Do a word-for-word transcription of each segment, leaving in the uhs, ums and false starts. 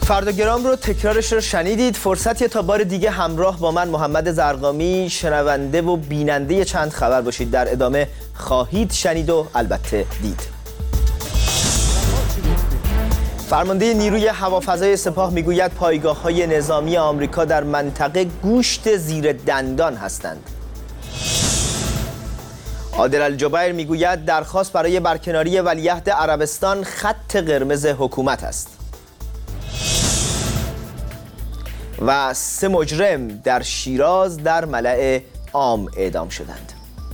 فرداگرام رو تکرارش رو شنیدید. فرصتی تا بار دیگه همراه با من محمد زرقامی شنونده و بیننده چند خبر باشید. در ادامه خواهید شنید و البته دید. فرمانده نیروی هوافضای سپاه میگوید پایگاه‌های نظامی آمریکا در منطقه گوشت زیر دندان هستند. عادل الجبیر میگوید درخواست برای برکناری ولیعهد عربستان خط قرمز حکومت است. و سه مجرم در شیراز در ملأ عام اعدام شدند.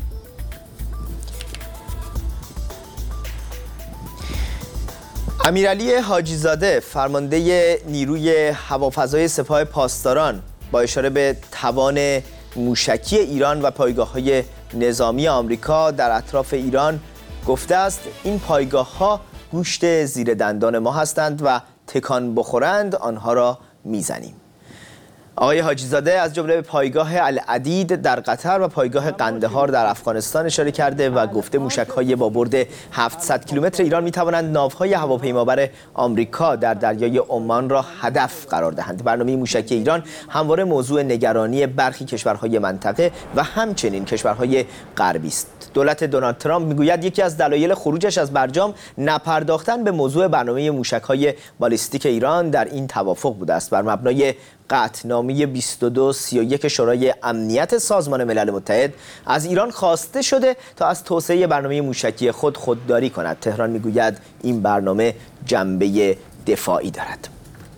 امیرعلی حاجی زاده فرمانده نیروی هوافضای سپاه پاسداران با اشاره به توان موشکی ایران و پایگاه‌های نظامی آمریکا در اطراف ایران گفته است این پایگاه‌ها گوشت زیر دندان ما هستند و تکان بخورند آنها را میزنیم. آقای حاجی زاده از جمله پایگاه العدید در قطر و پایگاه قندهار در افغانستان اشاره کرده و گفته موشک‌های با برد هفتصد کیلومتر ایران می‌توانند ناوهای هواپیمابر آمریکا در دریای عمان را هدف قرار دهند. برنامه موشکی ایران همواره موضوع نگرانی برخی کشورهای منطقه و همچنین کشورهای غربی است. دولت دونالد ترامپ میگوید یکی از دلایل خروجش از برجام نپرداختن به موضوع برنامه موشک‌های بالیستیک ایران در این توافق بوده است. بر مبنای قطعنامه بیست و دو سی و یک شورای امنیت سازمان ملل متحد از ایران خواسته شده تا از توسعه برنامه موشکی خود خودداری کند. تهران میگوید این برنامه جنبه دفاعی دارد.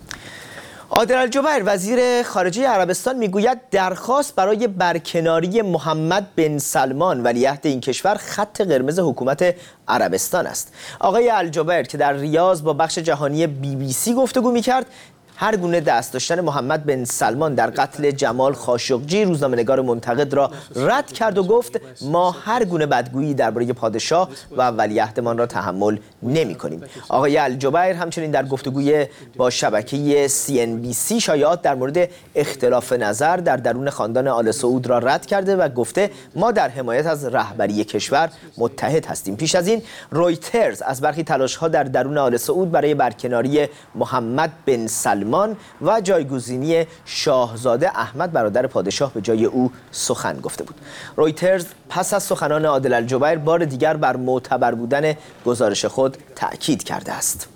عادل الجبیر وزیر خارجه عربستان میگوید درخواست برای برکناری محمد بن سلمان ولیعهد این کشور خط قرمز حکومت عربستان است. آقای الجبیر که در ریاض با بخش جهانی بی بی سی گفتگو میکرد هر گونه دست داشتن محمد بن سلمان در قتل جمال خاشقجی روزنامه‌نگار منتقد را رد کرد و گفت ما هر گونه بدگویی درباره پادشاه و ولیعهدمان را تحمل نمی‌کنیم. آقای الجبیر همچنین در گفتگوی با شبکه سی ان بی سی شایعات در مورد اختلاف نظر در درون خاندان آل سعود را رد کرده و گفته ما در حمایت از رهبری کشور متحد هستیم. پیش از این رویترز از برخی تلاش‌ها در درون آل سعود برای برکناری محمد بن سلمان و جایگزینی شاهزاده احمد برادر پادشاه به جای او سخن گفته بود. رویترز پس از سخنان عادل الجبیر بار دیگر بر معتبر بودن گزارش خود تأکید کرده است.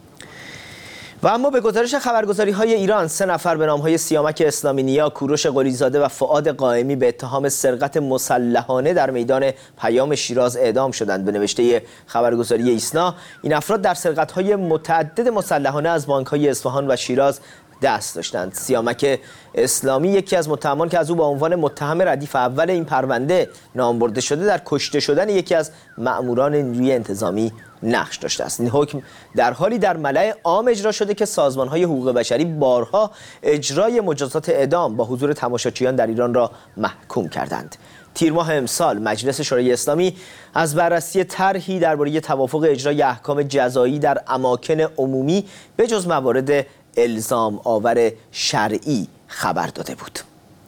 و اما به گزارش خبرگزاری‌های ایران سه نفر به نام‌های سیامک اسلامی نیا، کوروش قلیزاده و فؤاد قائمی به اتهام سرقت مسلحانه در میدان پیام شیراز اعدام شدند. به نوشته خبرگزاری ایسنا این افراد در سرقت‌های متعدد مسلحانه از بانک‌های اصفهان و شیراز دست داشتند. سیامک اسلامی یکی از متهمان که از او با عنوان متهم ردیف اول این پرونده نام برده شده در کشته شدن یکی از مأموران نیروی انتظامی نقش داشته است. این حکم در حالی در ملأ عام اجرا شده که سازمان‌های حقوق بشری بارها اجرای مجازات اعدام با حضور تماشاچیان در ایران را محکوم کردند. تیر ماه امسال مجلس شورای اسلامی از بررسی طرحی درباره توافق اجرای احکام جزایی در اماکن عمومی به جز موارد الزام آور شرعی خبر داده بود.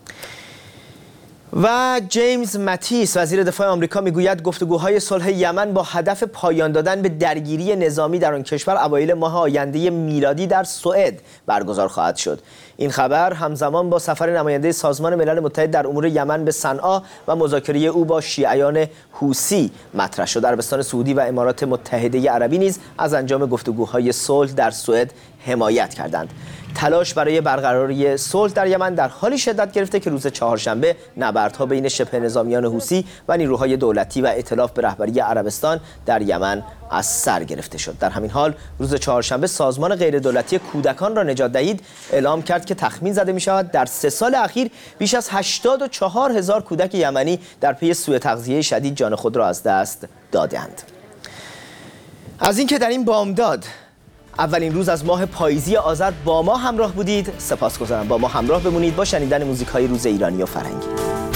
و جیمز ماتیس وزیر دفاع آمریکا میگوید گفتگوهای صلح یمن با هدف پایان دادن به درگیری نظامی در آن کشور اوایل ماه آینده میلادی در سوئد برگزار خواهد شد. این خبر همزمان با سفر نماینده سازمان ملل متحد در امور یمن به صنعا و مذاکره او با شیعیان حوثی مطرح شد. عربستان سعودی و امارات متحده عربی نیز از انجام گفتگوهای صلح در سوئد حمایت کردند. تلاش برای برقراری صلح در یمن در حالی شدت گرفته که روز چهارشنبه نبردها بین شبه نظامیان حوثی و نیروهای دولتی و ائتلاف به رهبری عربستان در یمن از سر گرفته شد. در همین حال روز چهارشنبه سازمان غیردولتی کودکان را نجات دهید اعلام کرد که تخمین زده می شود در سه سال اخیر بیش از هشتاد و چهار هزار کودک یمنی در پی سوء تغذیه شدید جان خود را از دست دادند. از اینکه در این بامداد اولین روز از ماه پاییزی آذر با ما همراه بودید سپاسگزارم. با ما همراه بمونید با شنیدن موزیک‌های روز ایرانی و فرهنگی.